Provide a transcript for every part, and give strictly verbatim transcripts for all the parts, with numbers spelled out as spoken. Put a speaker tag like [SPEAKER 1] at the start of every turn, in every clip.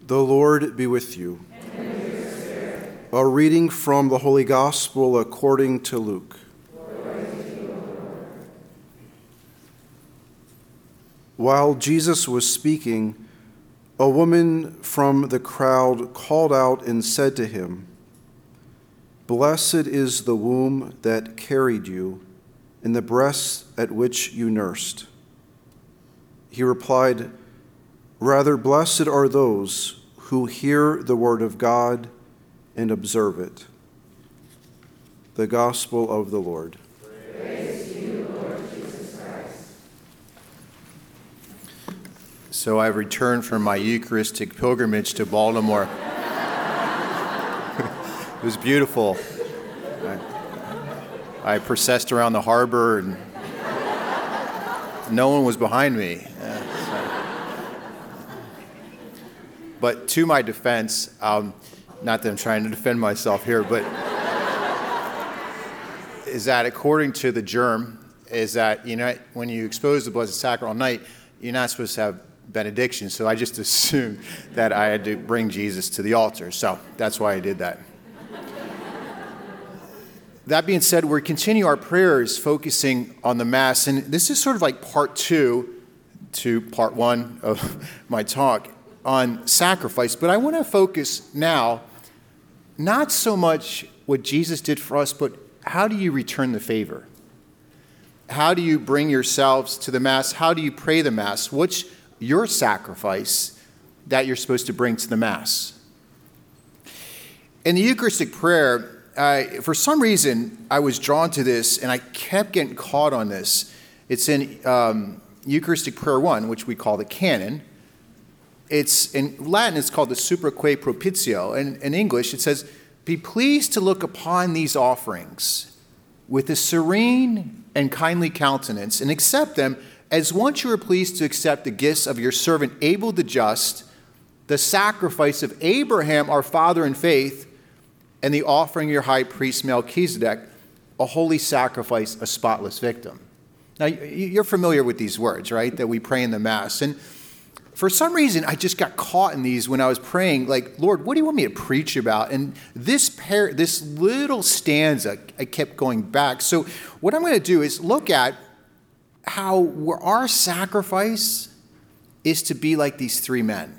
[SPEAKER 1] The Lord be with you.
[SPEAKER 2] And with your spirit.
[SPEAKER 1] A reading from the Holy Gospel according to Luke.
[SPEAKER 2] Glory to you, Lord.
[SPEAKER 1] While Jesus was speaking, a woman from the crowd called out and said to him, "Blessed is the womb that carried you, and the breasts at which you nursed." He replied, "Rather, blessed are those who hear the word of God and observe it." The Gospel of the Lord.
[SPEAKER 2] Praise to you, Lord Jesus Christ.
[SPEAKER 3] So I've returned from my Eucharistic pilgrimage to Baltimore. It was beautiful. I, I processed around the harbor and no one was behind me. But to my defense, um, not that I'm trying to defend myself here, but is that according to the germ, is that, you know, when you expose the Blessed Sacrament all night, you're not supposed to have benediction. So I just assumed that I had to bring Jesus to the altar. So that's why I did that. That being said, we continue our prayers focusing on the Mass. And this is sort of like part two to part one of my talk on sacrifice. But I want to focus now not so much what Jesus did for us, but how do you return the favor? How do you bring yourselves to the Mass? How do you pray the Mass? What's your sacrifice that you're supposed to bring to the Mass? In the Eucharistic prayer, uh, for some reason, I was drawn to this, and I kept getting caught on this. It's in um, Eucharistic Prayer one, which we call the canon. It's in Latin, it's called the Supraque Propitio. And in English, it says, "Be pleased to look upon these offerings with a serene and kindly countenance, and accept them as once you were pleased to accept the gifts of your servant Abel the just, the sacrifice of Abraham our father in faith, and the offering of your high priest Melchizedek, a holy sacrifice, a spotless victim." Now, you're familiar with these words, right, that we pray in the Mass. And for some reason, I just got caught in these when I was praying, like, Lord, what do you want me to preach about? And this par- this little stanza, I kept going back. So what I'm going to do is look at how our sacrifice is to be like these three men.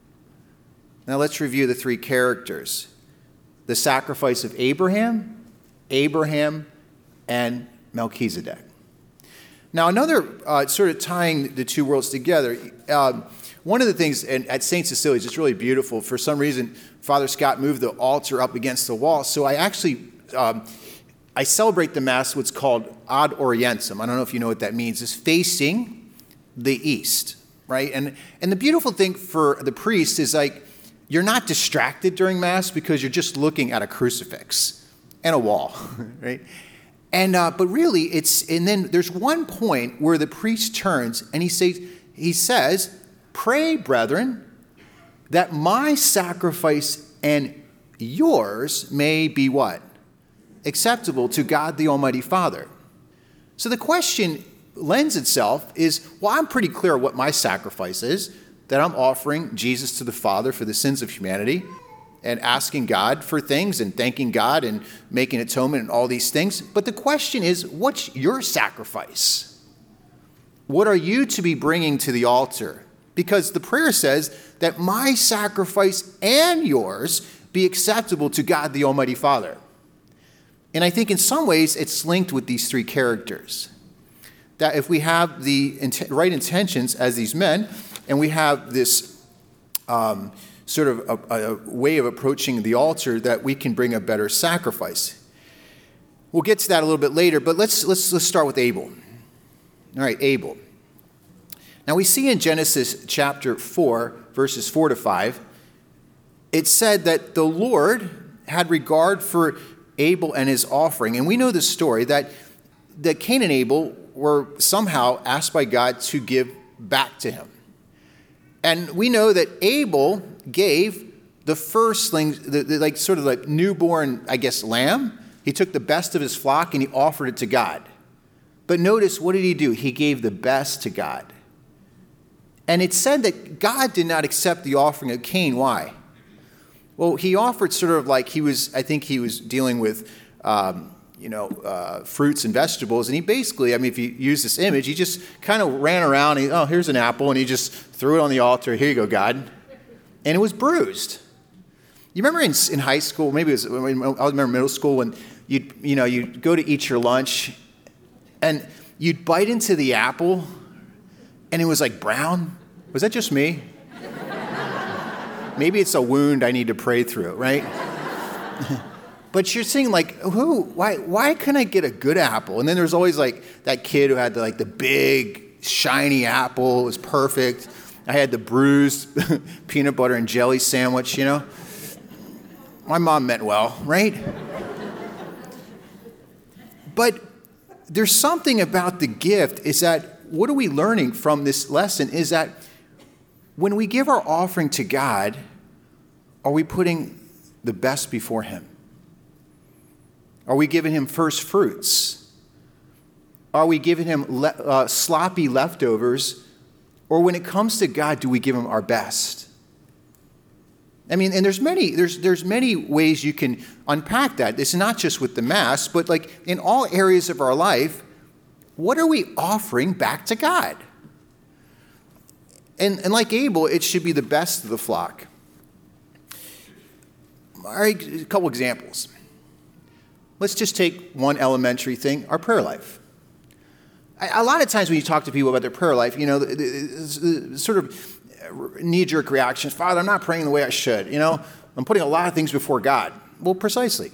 [SPEAKER 3] Now let's review the three characters. The sacrifice of Abraham, Abraham, and Melchizedek. Now, another uh, sort of tying the two worlds together, um, one of the things and at Saint Cecilia's, it's really beautiful. For some reason, Father Scott moved the altar up against the wall. So I actually, um, I celebrate the Mass what's called ad orientem. I don't know if you know what that means. It's facing the east, right? And, and the beautiful thing for the priest is like, you're not distracted during Mass because you're just looking at a crucifix and a wall, right? And uh, but really, it's and then there's one point where the priest turns and he says, he says, "Pray, brethren, that my sacrifice and yours may be what? Acceptable to God the Almighty Father." So the question lends itself is, well, I'm pretty clear what my sacrifice is, that I'm offering Jesus to the Father for the sins of humanity, and asking God for things and thanking God and making atonement and all these things. But the question is, what's your sacrifice? What are you to be bringing to the altar? Because the prayer says that my sacrifice and yours be acceptable to God the Almighty Father. And I think in some ways it's linked with these three characters. That if we have the int- right intentions as these men, and we have this um, sort of a, a way of approaching the altar, that we can bring a better sacrifice. We'll get to that a little bit later, but let's let's let's start with Abel. All right, Abel. Now we see in Genesis chapter four, verses four to five, it said that the Lord had regard for Abel and his offering. And we know the story that, that Cain and Abel were somehow asked by God to give back to him. And we know that Abel gave the firstling, the, the, like sort of like newborn, I guess, lamb. He took the best of his flock and he offered it to God. But notice, what did he do? He gave the best to God. And it said that God did not accept the offering of Cain. Why? Well, he offered sort of like he was, I think he was dealing with, um, you know, uh, fruits and vegetables. And he basically, I mean, if you use this image, he just kind of ran around. And he, oh, here's an apple. And he just threw it on the altar. Here you go, God. And it was bruised. You remember in, in high school, maybe it was, I remember middle school, when you'd, you know, you'd go to eat your lunch and you'd bite into the apple and it was like brown. Was that just me? Maybe it's a wound I need to pray through, right? But you're saying like, who, why, why couldn't I get a good apple? And then there's always like that kid who had the, like the big, shiny apple. It was perfect. I had the bruised peanut butter and jelly sandwich, you know? My mom meant well, right? But there's something about the gift is that, what are we learning from this lesson is that when we give our offering to God, are we putting the best before him? Are we giving him first fruits? Are we giving him le- uh, sloppy leftovers? Or when it comes to God, do we give him our best? I mean, and there's many, there's there's many ways you can unpack that. It's not just with the Mass, but like in all areas of our life, what are we offering back to God? And, and like Abel, it should be the best of the flock. All right, a couple examples. Let's just take one elementary thing, our prayer life. A lot of times when you talk to people about their prayer life, you know, the, the, the sort of knee-jerk reactions, Father, I'm not praying the way I should. You know, I'm putting a lot of things before God. Well, precisely.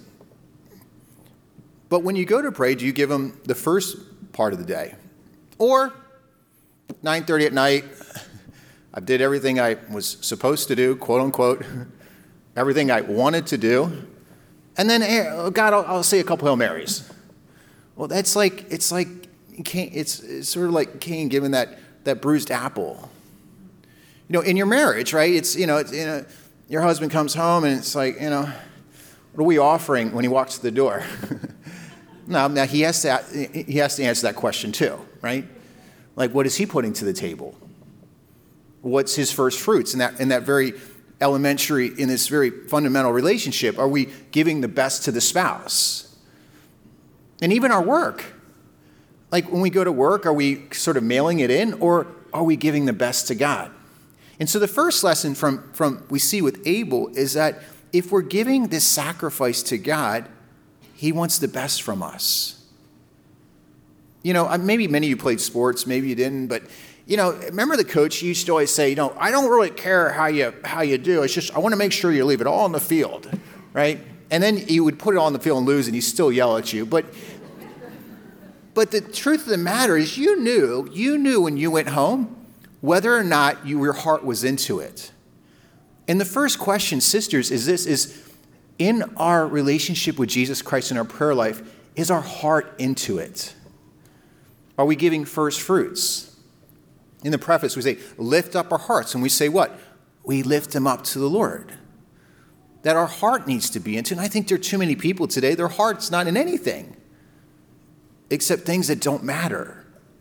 [SPEAKER 3] But when you go to pray, do you give him the first part of the day? Or nine thirty at night, I did everything I was supposed to do, quote unquote, everything I wanted to do. And then, hey, God, I'll, I'll say a couple Hail Marys. Well, that's like, it's like, Cain, it's, it's sort of like Cain giving that, that bruised apple. You know, in your marriage, right? It's, you know, it's, you know, your husband comes home and it's like, you know, what are we offering when he walks to the door? no, now he has to, he has to answer that question too, right? Like, what is he putting to the table? What's his first fruits in that, in that very elementary, in this very fundamental relationship? Are we giving the best to the spouse? And even our work. Like when we go to work, are we sort of mailing it in, or are we giving the best to God? And so the first lesson from, from we see with Abel is that if we're giving this sacrifice to God, he wants the best from us. You know, maybe many of you played sports, maybe you didn't, but you know, remember the coach used to always say, you know, I don't really care how you how you do. It's just I want to make sure you leave it all on the field, right? And then you would put it on the field and lose, and he'd still yell at you. But but the truth of the matter is, you knew you knew when you went home whether or not you, your heart was into it. And the first question, sisters, is this: is in our relationship with Jesus Christ in our prayer life, is our heart into it? Are we giving first fruits? In the preface, we say, lift up our hearts. And we say what? We lift them up to the Lord. That our heart needs to be into. And I think there are too many people today, their heart's not in anything except things that don't matter.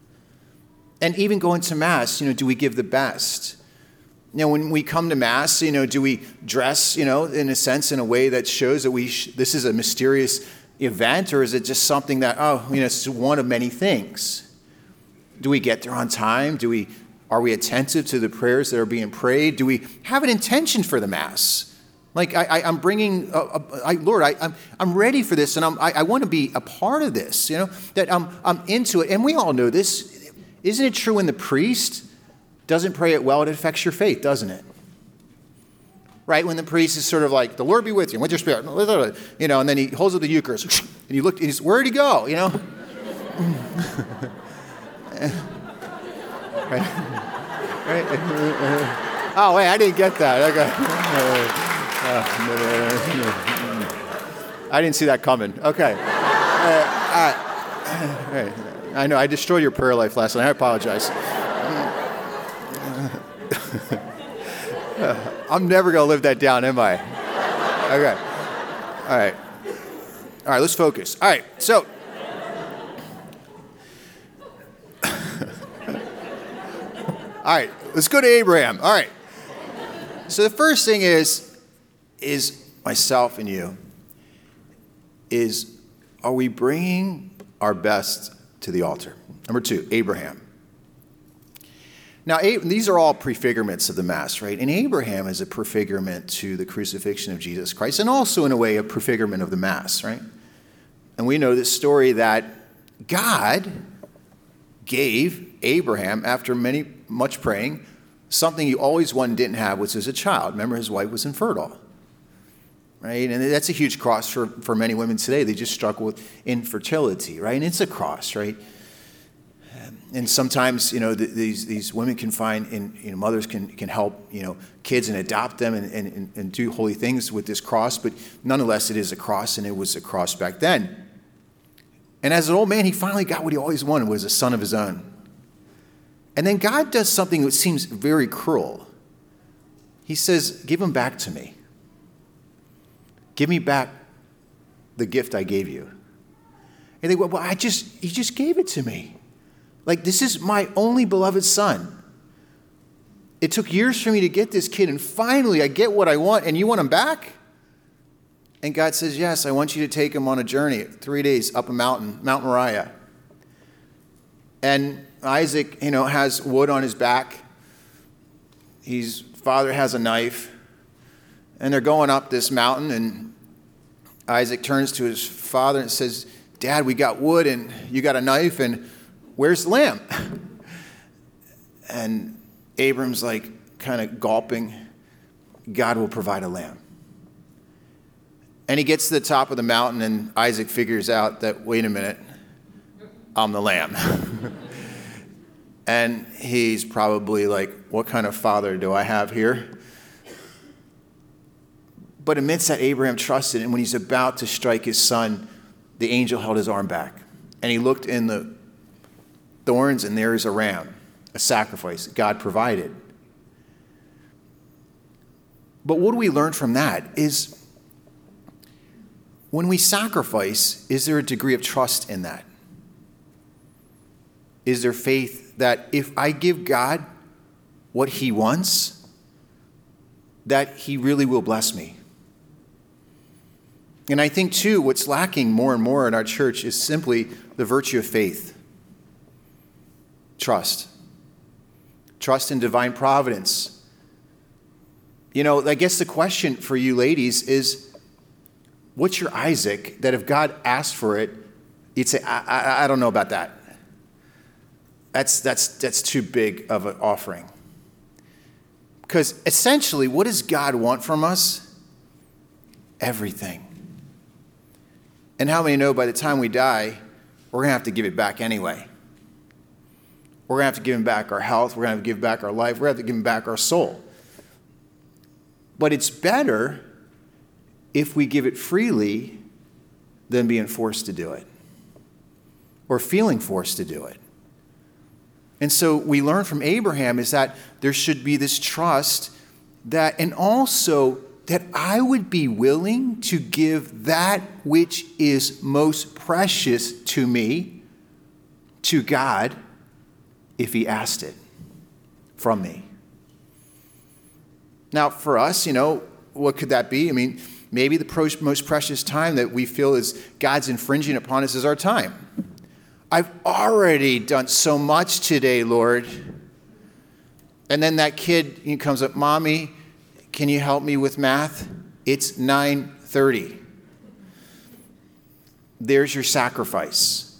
[SPEAKER 3] And even going to Mass, you know, do we give the best? You know, when we come to Mass, you know, do we dress, you know, in a sense, in a way that shows that we sh- this is a mysterious event, or is it just something that, oh, you know, it's one of many things? Do we get there on time? Do we, are we attentive to the prayers that are being prayed? Do we have an intention for the Mass? Like, I, I, I'm bringing, a, a, I, Lord, I, I'm, I'm ready for this, and I'm, I, I want to be a part of this, you know, that I'm, I'm into it. And we all know this. Isn't it true when the priest doesn't pray it well, it affects your faith, doesn't it? Right? When the priest is sort of like, the Lord be with you, with your spirit, you know, and then he holds up the Eucharist, and you look, and he's, where'd he go, you know? Right. Right. Oh, wait, I didn't get that. Okay. I didn't see that coming. Okay. Uh, uh, I know, I destroyed your prayer life last night. I apologize. I'm never going to live that down, am I? Okay. All right. All right, let's focus. All right, so. All right, Let's go to Abraham. All right. So the first thing is, is myself and you, is are we bringing our best to the altar? Number two, Abraham. Now, these are all prefigurements of the Mass, right? And Abraham is a prefigurement to the crucifixion of Jesus Christ, and also, in a way, a prefigurement of the Mass, right? And we know this story that God gave Abraham, after many much praying, something he always wanted didn't have, which was a child. Remember, his wife was infertile, right? And that's a huge cross for, for many women today. They just struggle with infertility, right? And it's a cross, right? And sometimes, you know, the, these these women can find, and you know, mothers can can help, you know, kids and adopt them and, and, and do holy things with this cross. But nonetheless, it is a cross, and it was a cross back then. And as an old man, he finally got what he always wanted, was a son of his own. And then God does something that seems very cruel. He says, give him back to me. Give me back the gift I gave you. And they go, well, I just, he just gave it to me. Like, this is my only beloved son. It took years for me to get this kid, and finally I get what I want, and you want him back? And God says, yes, I want you to take him on a journey, three days up a mountain, Mount Moriah. And Isaac, you know, has wood on his back. His father has a knife. And they're going up this mountain, and Isaac turns to his father and says, Dad, we got wood, and you got a knife, and where's the lamb? And Abram's like kind of gulping. God will provide a lamb. And he gets to the top of the mountain, and Isaac figures out that, wait a minute, I'm the lamb. And he's probably like, what kind of father do I have here? But amidst that, Abraham trusted, and when he's about to strike his son, the angel held his arm back. And he looked in the thorns, and there is a ram, a sacrifice God provided. But what do we learn from that is, when we sacrifice, is there a degree of trust in that? Is there faith that if I give God what he wants, that he really will bless me? And I think, too, what's lacking more and more in our church is simply the virtue of faith. Trust. Trust in divine providence. You know, I guess the question for you ladies is, what's your Isaac that if God asked for it, you'd say, I, I, I don't know about that. That's, that's, that's too big of an offering. Because essentially, what does God want from us? Everything. And how many know by the time we die, we're going to have to give it back anyway? We're going to have to give him back our health. We're going to have to give back our life. We're going to have to give him back our soul. But it's better if we give it freely than being forced to do it or feeling forced to do it. And so we learn from Abraham is that there should be this trust that, and also that I would be willing to give that which is most precious to me, to God, if he asked it from me. Now, for us, you know, what could that be? I mean, maybe the most precious time that we feel is God's infringing upon us is our time. I've already done so much today, Lord. And then that kid he comes up, Mommy, can you help me with math? It's nine thirty. There's your sacrifice.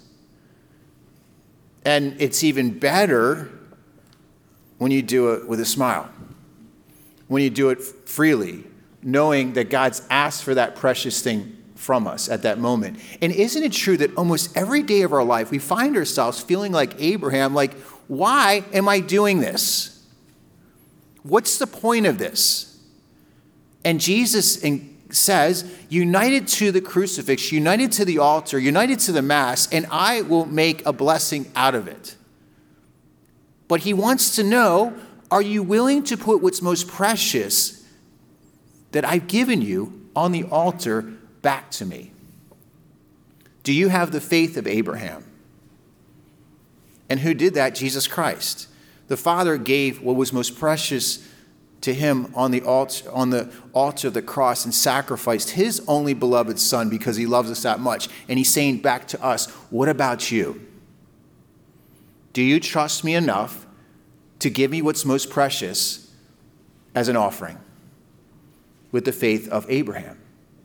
[SPEAKER 3] And it's even better when you do it with a smile, when you do it freely, knowing that God's asked for that precious thing from us at that moment. And isn't it true that almost every day of our life, we find ourselves feeling like Abraham, like, why am I doing this? What's the point of this? And Jesus says, united to the crucifix, united to the altar, united to the Mass, and I will make a blessing out of it. But he wants to know, are you willing to put what's most precious that I've given you on the altar back to me? Do you have the faith of Abraham? And who did that? Jesus Christ. The Father gave what was most precious to him on the altar, on the altar of the cross, and sacrificed his only beloved Son because he loves us that much. And he's saying back to us, what about you? Do you trust me enough to give me what's most precious as an offering with the faith of Abraham?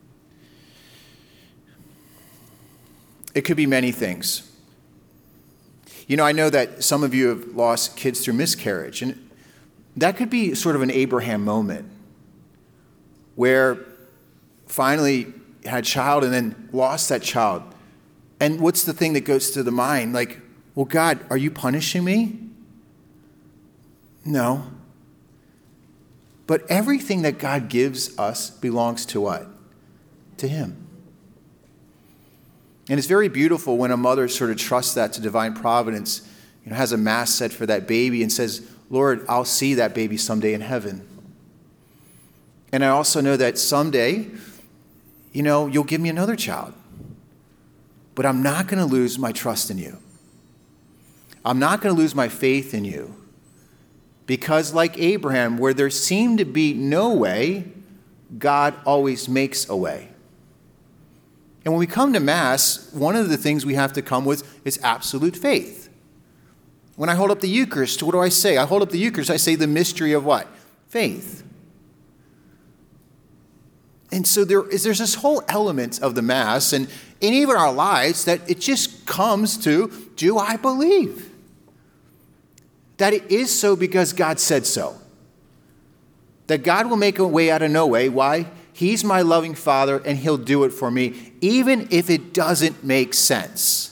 [SPEAKER 3] It could be many things. You know, I know that some of you have lost kids through miscarriage, and that could be sort of an Abraham moment where finally had a child and then lost that child. And what's the thing that goes through the mind? Like, well, God, are you punishing me? No. But everything that God gives us belongs to what? To him. And it's very beautiful when a mother sort of trusts that to divine providence, you know, has a mass said for that baby and says, Lord, I'll see that baby someday in heaven. And I also know that someday, you know, you'll give me another child. But I'm not going to lose my trust in you. I'm not going to lose my faith in you. Because like Abraham, where there seemed to be no way, God always makes a way. And when we come to Mass, one of the things we have to come with is absolute faith. When I hold up the Eucharist, what do I say? I hold up the Eucharist, I say the mystery of what? Faith. And so there is, there's this whole element of the Mass and in even our lives that it just comes to, do I believe? That it is so because God said so. That God will make a way out of no way. Why? He's my loving Father and he'll do it for me, even if it doesn't make sense.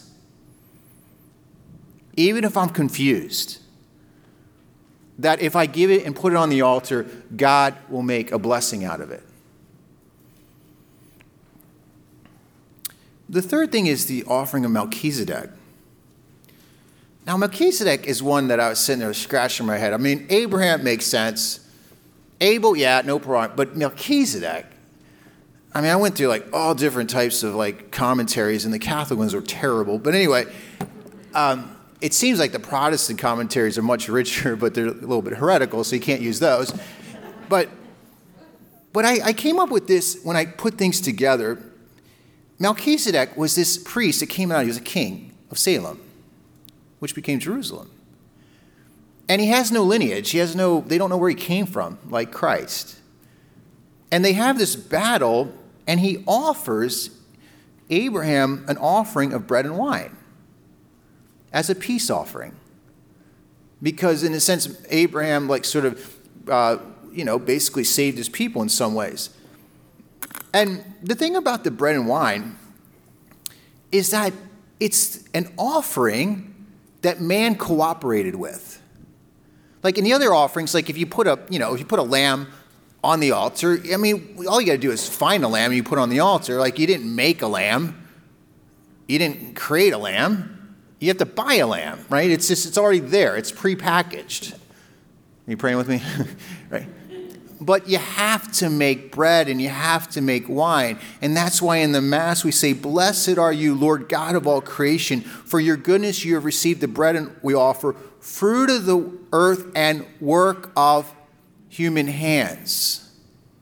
[SPEAKER 3] Even if I'm confused, that if I give it and put it on the altar, God will make a blessing out of it. The third thing is the offering of Melchizedek. Now, Melchizedek is one that I was sitting there scratching my head. I mean, Abraham makes sense. Abel, yeah, no problem. But Melchizedek, I mean, I went through like all different types of like commentaries, and the Catholic ones were terrible. But anyway, um, it seems like the Protestant commentaries are much richer, but they're a little bit heretical, so you can't use those. But but I, I came up with this when I put things together. Melchizedek was this priest that came out. He was a king of Salem, which became Jerusalem. And he has no lineage. He has no, they don't know where he came from, like Christ. And they have this battle, and he offers Abraham an offering of bread and wine as a peace offering. Because in a sense, Abraham like sort of, uh, you know, basically saved his people in some ways. And the thing about the bread and wine is that it's an offering that man cooperated with. Like in the other offerings, like if you put a, you know, if you put a lamb on the altar, I mean, all you got to do is find a lamb and you put it on the altar. Like you didn't make a lamb. You didn't create a lamb. You have to buy a lamb, right? It's just, it's already there. It's prepackaged. Are you praying with me? Right? But you have to make bread and you have to make wine. And that's why in the Mass we say, blessed are you, Lord God of all creation. For your goodness you have received the bread and we offer, fruit of the earth and work of human hands.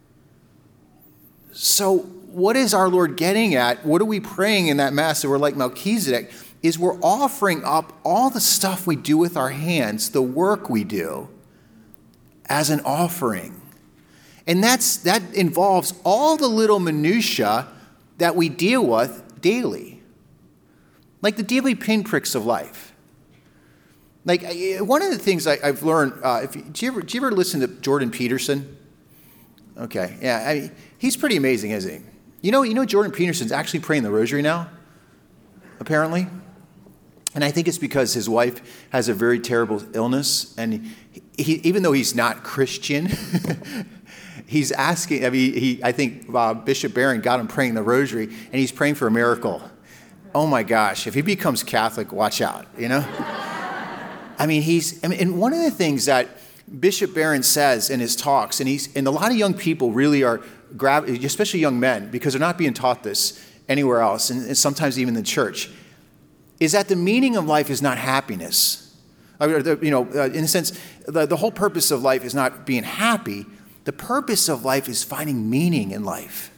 [SPEAKER 3] So what is our Lord getting at? What are we praying in that Mass that we're like Melchizedek? Is we're offering up all the stuff we do with our hands, the work we do, as an offering. And that's that involves all the little minutiae that we deal with daily. Like the daily pinpricks of life. Like one of the things I, I've learned, uh, if you, do, you ever, do you ever listen to Jordan Peterson? Okay, yeah, I mean, he's pretty amazing, isn't he? You know, you know Jordan Peterson's actually praying the rosary now, apparently. And I think it's because his wife has a very terrible illness. And he, he, even though he's not Christian, he's asking, I mean, he, I think uh, Bishop Barron got him praying the rosary, and he's praying for a miracle. Oh my gosh, if he becomes Catholic, watch out, you know? I mean, he's, I mean, and one of the things that Bishop Barron says in his talks, and he's, and a lot of young people really are, grab, especially young men, because they're not being taught this anywhere else, and, and sometimes even in the church, is that the meaning of life is not happiness. Or the, you know, uh, in a sense, the, the whole purpose of life is not being happy. The purpose of life is finding meaning in life.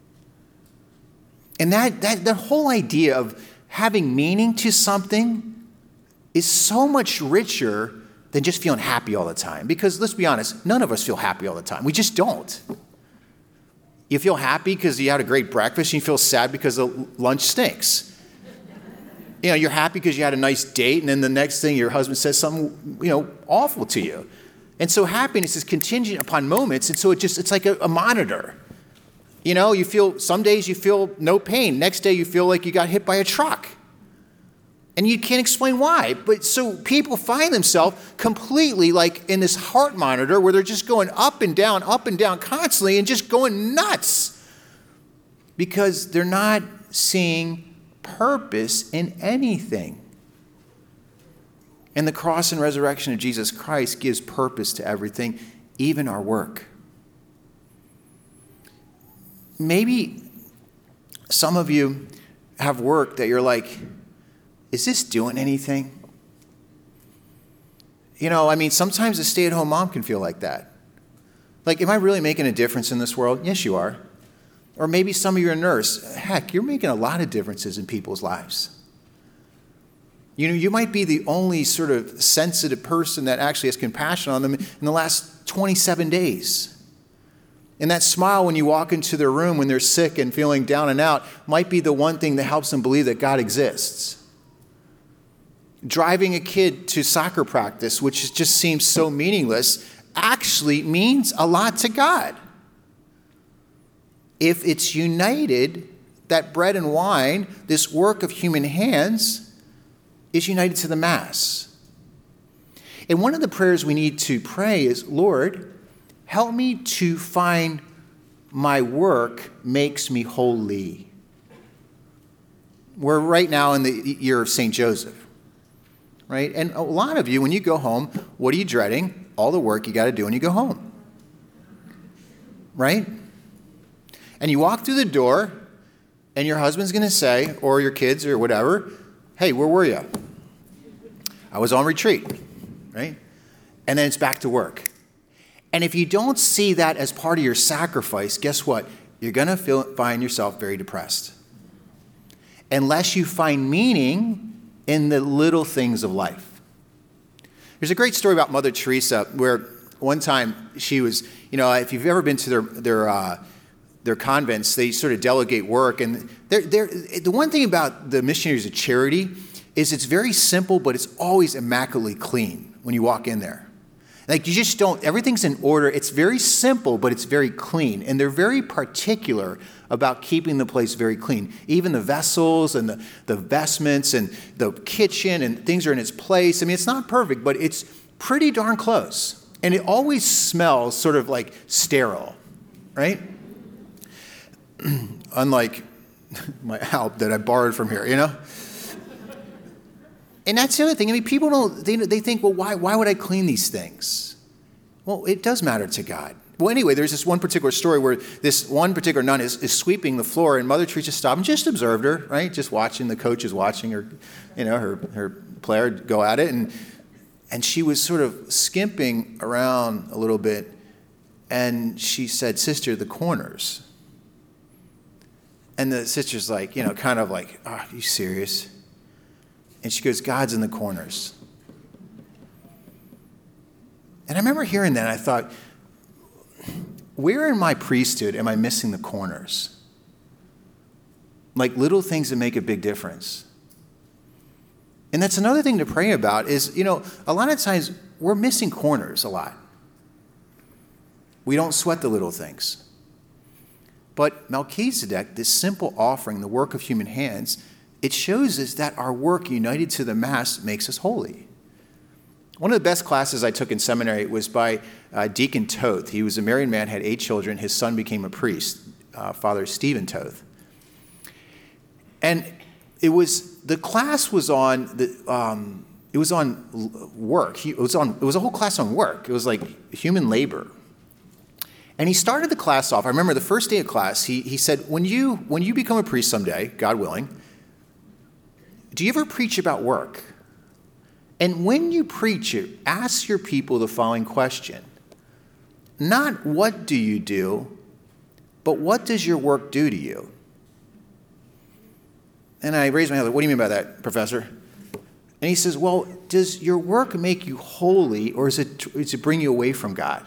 [SPEAKER 3] And that, that the whole idea of having meaning to something is so much richer than just feeling happy all the time. Because let's be honest, none of us feel happy all the time. We just don't. You feel happy because you had a great breakfast, and you feel sad because the lunch stinks. You know, you're happy because you had a nice date, and then the next thing your husband says something, you know, awful to you. And so happiness is contingent upon moments, and so it just, it's like a, a monitor. You know, you feel, some days you feel no pain. Next day you feel like you got hit by a truck. And you can't explain why. But so people find themselves completely like in this heart monitor where they're just going up and down, up and down constantly and just going nuts. Because they're not seeing purpose in anything. And the cross and resurrection of Jesus Christ gives purpose to everything, even our work. Maybe some of you have work that you're like, is this doing anything? You know, I mean, sometimes a stay-at-home mom can feel like that. Like, am I really making a difference in this world? Yes, you are. Or maybe some of you are a nurse. Heck, you're making a lot of differences in people's lives. You know, you might be the only sort of sensitive person that actually has compassion on them in the last twenty-seven days. And that smile when you walk into their room when they're sick and feeling down and out might be the one thing that helps them believe that God exists. Driving a kid to soccer practice, which just seems so meaningless, actually means a lot to God. If it's united, that bread and wine, this work of human hands, is united to the Mass. And one of the prayers we need to pray is, Lord, help me to find my work makes me holy. We're right now in the year of Saint Joseph. Right? And a lot of you, when you go home, what are you dreading? All the work you got to do when you go home. Right? And you walk through the door, and your husband's going to say, or your kids or whatever, hey, where were you? I was on retreat. Right? And then it's back to work. And if you don't see that as part of your sacrifice, guess what? You're going to feel, find yourself very depressed. Unless you find meaning in the little things of life. There's a great story about Mother Teresa where one time she was, you know, if you've ever been to their their uh, their convents, they sort of delegate work. And they're, they're, the one thing about the Missionaries of Charity is it's very simple, but it's always immaculately clean when you walk in there. Like you just don't, everything's in order. It's very simple, but it's very clean. And they're very particular about keeping the place very clean. Even the vessels and the, the vestments and the kitchen and things are in its place. I mean, it's not perfect, but it's pretty darn close. And it always smells sort of like sterile, right? Unlike my Alp that I borrowed from here, you know? And that's the other thing. I mean, people don't, they, they think, well, why, why would I clean these things? Well, it does matter to God. Well, anyway, there's this one particular story where this one particular nun is, is sweeping the floor, and Mother Teresa stopped and just observed her, right? Just watching, the coach is watching her, you know, her, her player go at it. And, and she was sort of skimping around a little bit, and she said, Sister, the corners. And the sister's like, you know, kind of like, oh, are you serious? And she goes, God's in the corners. And I remember hearing that, and I thought, where in my priesthood am I missing the corners? Like little things that make a big difference. And that's another thing to pray about is, you know, a lot of times we're missing corners a lot. We don't sweat the little things. But Melchizedek, this simple offering, the work of human hands, it shows us that our work united to the Mass makes us holy. One of the best classes I took in seminary was by uh, Deacon Toth. He was a married man, had eight children. His son became a priest, uh, Father Stephen Toth. And it was, the class was on, the, um, it was on work. He, it was on, it was a whole class on work. It was like human labor. And he started the class off, I remember the first day of class, he, he said, when you, when you become a priest someday, God willing, do you ever preach about work? And when you preach it, ask your people the following question. Not what do you do, but what does your work do to you? And I raised my hand, like, what do you mean by that, Professor? And he says, well, does your work make you holy, or is it, does it bring you away from God?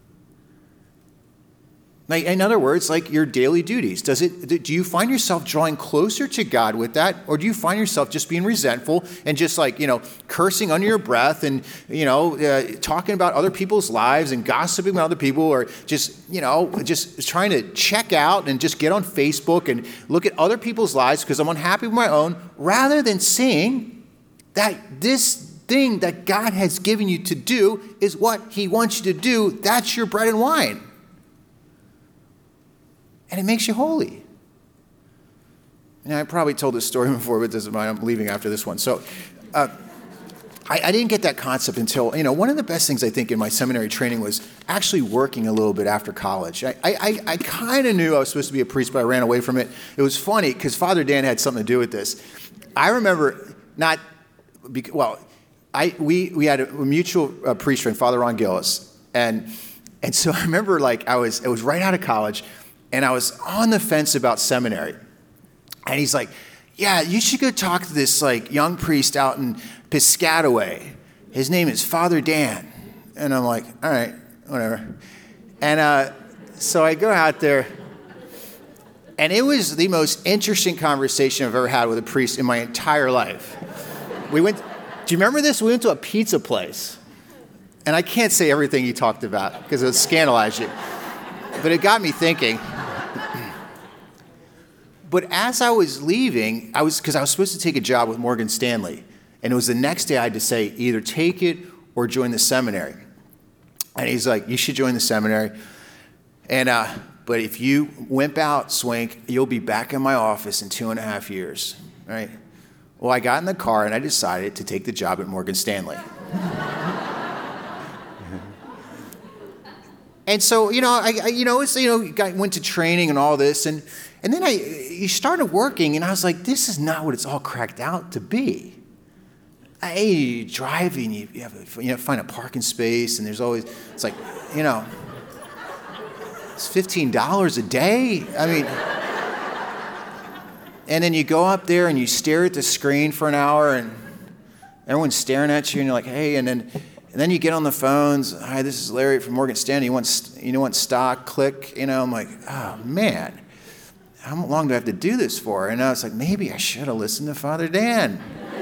[SPEAKER 3] Like, in other words, like your daily duties. Does it? Do you find yourself drawing closer to God with that? Or do you find yourself just being resentful and just like, you know, cursing under your breath and, you know, uh, talking about other people's lives and gossiping about other people, or just, you know, just trying to check out and just get on Facebook and look at other people's lives because I'm unhappy with my own, rather than seeing that this thing that God has given you to do is what he wants you to do. That's your bread and wine. And it makes you holy. And I probably told this story before, but doesn't mind. I'm leaving after this one. So uh, I, I didn't get that concept until, you know, one of the best things I think in my seminary training was actually working a little bit after college. I, I, I kind of knew I was supposed to be a priest, but I ran away from it. It was funny because Father Dan had something to do with this. I remember not, well, I we we had a mutual uh, priest friend, Father Ron Gillis. And, and so I remember like I was, it was right out of college. And I was on the fence about seminary. And he's like, yeah, you should go talk to this like young priest out in Piscataway. His name is Father Dan. And I'm like, all right, whatever. And uh, so I go out there. And it was the most interesting conversation I've ever had with a priest in my entire life. We went, do you remember this? We went to a pizza place. And I can't say everything he talked about because it would scandalize you. But it got me thinking. But as I was leaving, I was because I was supposed to take a job with Morgan Stanley. And it was the next day I had to say, either take it or join the seminary. And he's like, you should join the seminary. And uh, but if you wimp out, Swink, you'll be back in my office in two and a half years. Right? Well, I got in the car and I decided to take the job at Morgan Stanley. And so, you know, I, I you know, it's, you know, I went to training and all this, and and then I you started working, and I was like, this is not what it's all cracked out to be. Hey, you driving, you, you have a, you know, find a parking space, and there's always, it's like, you know, it's fifteen dollars a day. I mean, and then you go up there and you stare at the screen for an hour, and everyone's staring at you, and you're like, hey, and then. And then you get on the phones. Hi, this is Larry from Morgan Stanley. You want, you want stock? Click. You know, I'm like, oh, man. How long do I have to do this for? And I was like, maybe I should have listened to Father Dan.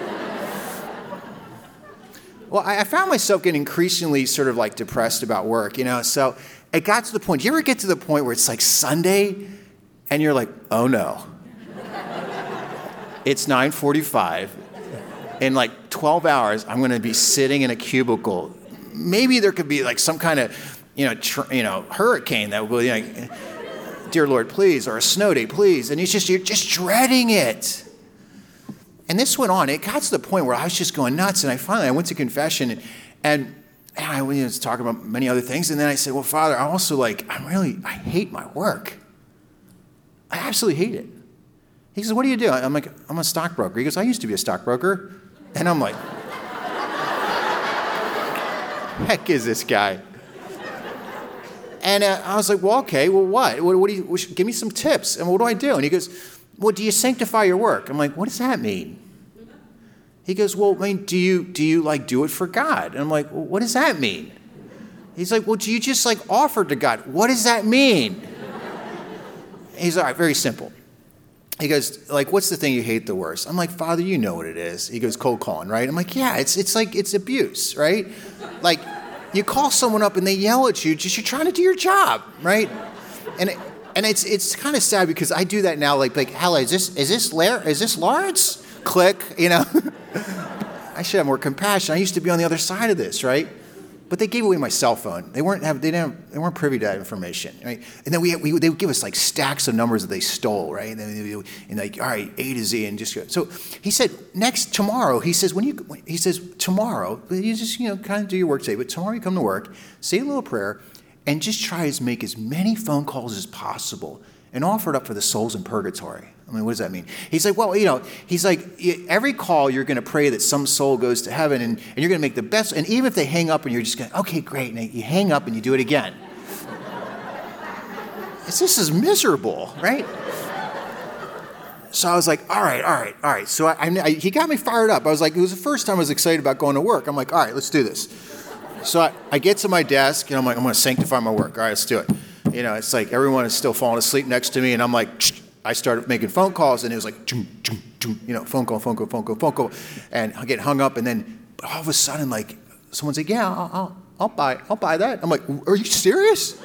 [SPEAKER 3] Well, I found myself getting increasingly sort of like depressed about work, you know. So it got to the point. Do you ever get to the point where it's like Sunday and you're like, oh, no. It's nine forty-five. In like twelve hours, I'm going to be sitting in a cubicle. Maybe there could be like some kind of, you know, tr- you know, hurricane that will be like, dear Lord, please, or a snow day, please. And it's just, you're just dreading it. And this went on. It got to the point where I was just going nuts. And I finally, I went to confession and, and I was talking about many other things. And then I said, well, Father, I also like, I'm really, I hate my work. I absolutely hate it. He says, what do you do? I'm like, I'm a stockbroker. He goes, I used to be a stockbroker. And I'm like, heck is this guy? And uh, I was like, well, okay, well, what? What, what do you, give me some tips. And what do I do? And he goes, well, do you sanctify your work? I'm like, what does that mean? He goes, well, I mean, do you, do you like do it for God? And I'm like, well, what does that mean? He's like, well, do you just like offer to God? What does that mean? He's all right, very simple. He goes, like, what's the thing you hate the worst? I'm like, Father, you know what it is. He goes, cold calling, right? I'm like, yeah, it's it's like, it's abuse, right? Like, you call someone up and they yell at you, just you're trying to do your job, right? And it, and it's it's kind of sad because I do that now, like, like, hello, is this is this Lar- is this Lawrence? Click, you know. I should have more compassion. I used to be on the other side of this, right? But they gave away my cell phone. They weren't have, they didn't they weren't privy to that information, right? And then we, we they would give us like stacks of numbers that they stole, right? And, then they, and like, all right, A to Z, and just go. So he said next tomorrow. He says when you he says tomorrow, you just you know kind of do your work today, but tomorrow you come to work, say a little prayer, and just try to make as many phone calls as possible, and offer it up for the souls in purgatory. I mean, what does that mean? He's like, well, you know, he's like, every call you're going to pray that some soul goes to heaven, and, and you're going to make the best. And even if they hang up and you're just going, okay, great. And you hang up and you do it again. It's, this is miserable, right? So I was like, all right, all right, all right. So I, I, he got me fired up. I was like, it was the first time I was excited about going to work. I'm like, all right, let's do this. So I, I get to my desk, and I'm like, I'm going to sanctify my work. All right, let's do it. You know, it's like everyone is still falling asleep next to me, and I'm like, I started making phone calls, and it was like, you know, phone call, phone call, phone call, phone call, and I get hung up, and then all of a sudden, like, someone's like, yeah, I'll, I'll, I'll buy, I'll buy that. I'm like, are you serious?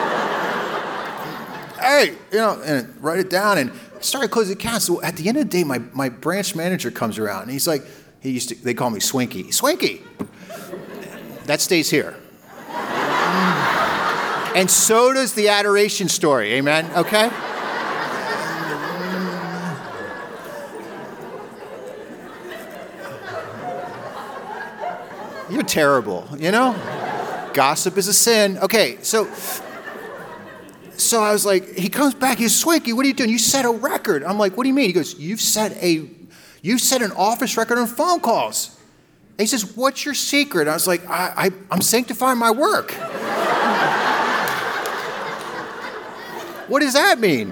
[SPEAKER 3] Hey, you know, and write it down, and started closing accounts. So at the end of the day, my, my branch manager comes around, and he's like, he used to, they call me Swinky. Swinky, that stays here. And so does the adoration story, amen, okay? You're terrible, you know? Gossip is a sin. Okay, so so I was like, he comes back, he's Swinky, what are you doing? You set a record. I'm like, what do you mean? He goes, you've set a, you've set an office record on phone calls. And he says, what's your secret? I was like, I, I, I'm sanctifying my work. What does that mean?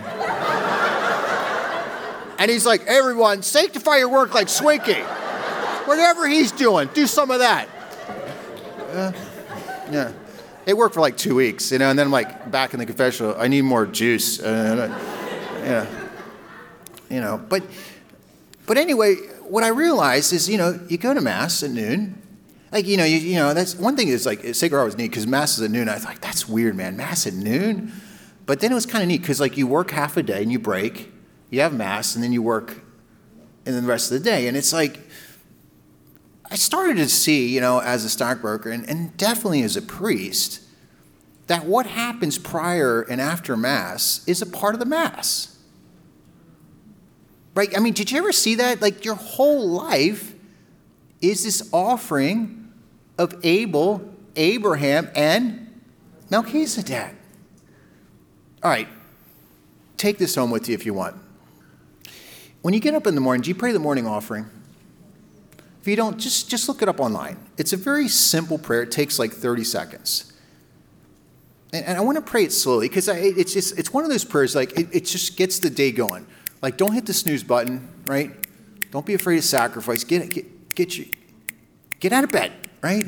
[SPEAKER 3] And he's like, everyone, sanctify your work like Swinky. Whatever he's doing, do some of that. Uh, yeah. It worked for like two weeks, you know, and then I'm like back in the confessional, I need more juice. Uh, yeah. You know, but but anyway, what I realized is, you know, you go to Mass at noon. Like, you know, you, you know, that's one thing is like, Sacred Heart was neat because Mass is at noon. I was like, that's weird, man. Mass at noon? But then it was kind of neat because like you work half a day and you break, you have Mass, and then you work and then the rest of the day. And it's like, I started to see, you know, as a stockbroker and, and definitely as a priest, that what happens prior and after Mass is a part of the Mass. Right? I mean, did you ever see that? Like your whole life is this offering of Abel, Abraham, and Melchizedek. All right, take this home with you if you want. When you get up in the morning, do you pray the morning offering? If you don't, just, just look it up online. It's a very simple prayer. It takes like thirty seconds. And, and I want to pray it slowly because it's just it's one of those prayers, like it, it just gets the day going. Like don't hit the snooze button, right? Don't be afraid of sacrifice. Get, get, get, you, get out of bed, right?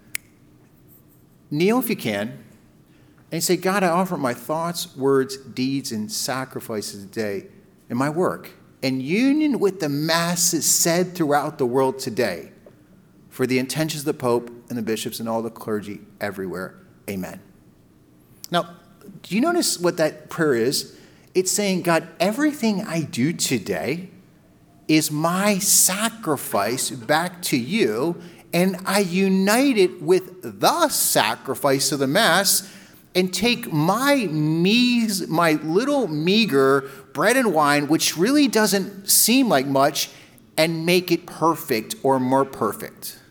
[SPEAKER 3] Kneel if you can. And say, God, I offer my thoughts, words, deeds, and sacrifices today in my work, in union with the masses said throughout the world today, for the intentions of the Pope and the bishops and all the clergy everywhere. Amen. Now, do you notice what that prayer is? It's saying, God, everything I do today is my sacrifice back to you, and I unite it with the sacrifice of the Mass and take my meas, my little meager bread and wine, which really doesn't seem like much, and make it perfect or more perfect.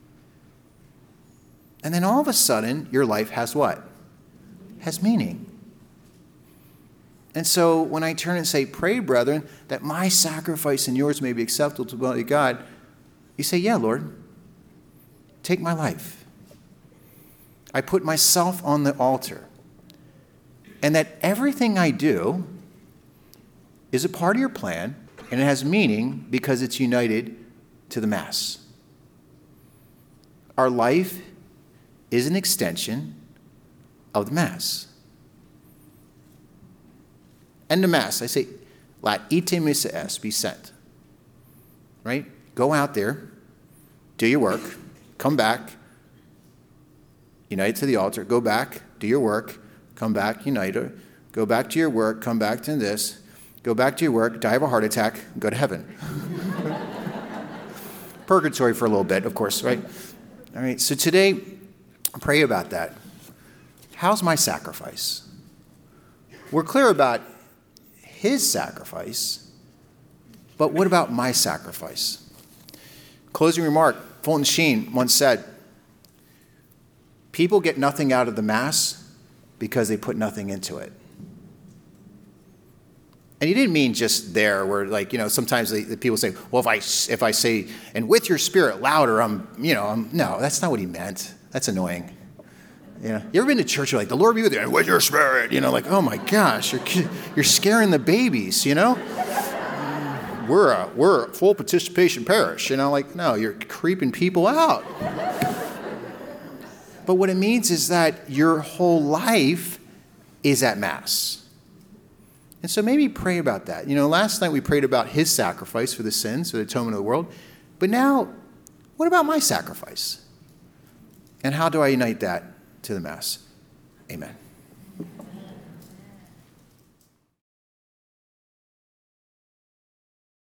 [SPEAKER 3] And then all of a sudden, your life has what? Has meaning. And so when I turn and say, pray, brethren, that my sacrifice and yours may be acceptable to God, you say, yeah, Lord, take my life. I put myself on the altar. And that everything I do is a part of your plan, and it has meaning because it's united to the Mass. Our life is an extension of the Mass. And the Mass, I say, lat ite missa est, be sent. Right? Go out there, do your work, come back, unite to the altar, go back, do your work, come back, unite, go back to your work, come back to this, go back to your work, die of a heart attack, go to heaven. Purgatory for a little bit, of course, right? All right, so today, pray about that. How's my sacrifice? We're clear about his sacrifice, but what about my sacrifice? Closing remark, Fulton Sheen once said, people get nothing out of the Mass because they put nothing into it. And he didn't mean just there where, like, you know, sometimes the, the people say, well, if I, if I say, and with your spirit louder, I'm, you know, I'm, no, that's not what he meant. That's annoying. You know, you ever been to church, you're like, the Lord be with you, and with your spirit, you know, like, oh my gosh, you're, you're scaring the babies, you know? We're a, we're a full participation parish, you know, like, no, you're creeping people out. But what it means is that your whole life is at Mass. And so maybe pray about that. You know, last night we prayed about his sacrifice for the sins, for the atonement of the world. But now, what about my sacrifice? And how do I unite that to the Mass? Amen.